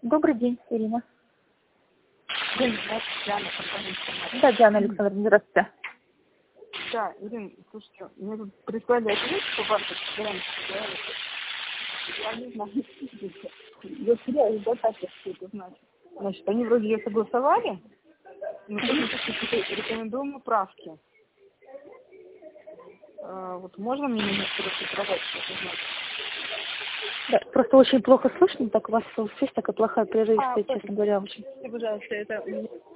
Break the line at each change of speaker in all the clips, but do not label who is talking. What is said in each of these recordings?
Добрый день, Ирина.
Диана,
Да, Диана Александровна, здравствуйте.
да, Ирина, слушайте, мне тут прислали ответ по вашей гарантии. Я не знаю, я теряю, да, так, что это значит. Значит, они вроде ее согласовали, но какие-то рекомендуемые правки. Вот можно мне немножко расшифровать, что это значит?
Да, просто очень плохо слышно, так у вас связь такая плохая, прерывистая, честно говоря, очень.
Скажите, пожалуйста, это...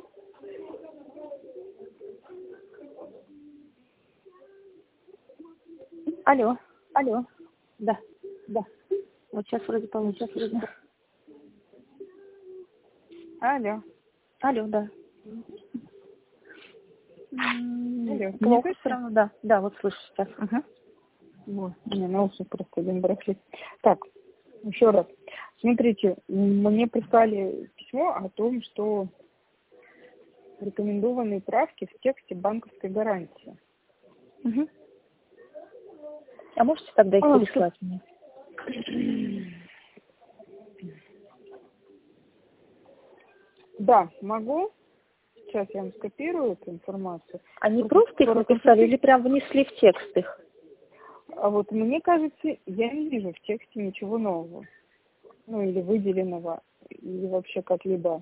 Алло.
Алло.
Да.
Да.
Вот сейчас вроде получится.
Алло.
Алло, да.
Алло.
Плохо все равно, да. Да, вот слышу сейчас. Угу.
Вот, у меня наушник просто один барахлит. Так, еще раз. Смотрите, мне прислали письмо о том, что рекомендованные правки в тексте банковской гарантии.
Угу. А можете тогда их переслать мне?
Да, могу. Сейчас я вам скопирую эту информацию.
Они просто их написали или прям внесли в текст их?
А вот мне кажется, я не вижу в тексте ничего нового. Ну, или выделенного, или вообще как-либо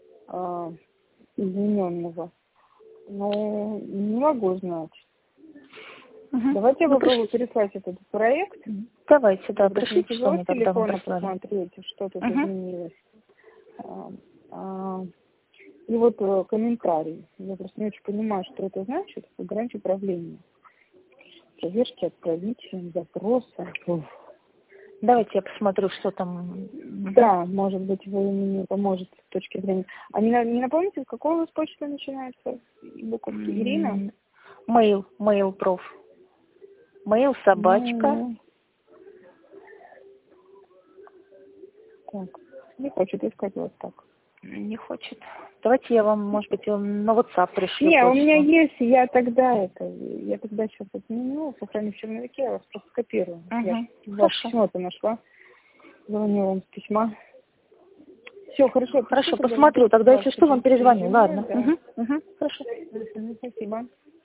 измененного. Но не могу знать.
Угу.
Давайте я попробую переслать этот проект.
Давайте, да, пришлите, что мне тогда вам прислали.
Посмотрите, что тут изменилось. И вот комментарий. Я просто не очень понимаю, что это значит. Гарантия управления. Проверки отправителям, запроса.
Давайте я посмотрю, что там.
Да, может быть, вы мне поможете с точки зрения. А не напомните, с какой у вас почта начинается? Буковки Ирина?
Mail проф. Mail собачка.
Так, не хочет искать вот так.
Не хочет. Давайте я вам, может быть, на WhatsApp пришлю.
Не, у меня есть, я тогда сейчас отменю, сохраню в черновике, я вас просто скопирую. Я ваше письмо-то нашла. Звоню вам с письма. Все, хорошо.
Хорошо, посмотрю. Тогда, если что, вам перезвоню. Ладно.
Да.
Хорошо.
Спасибо.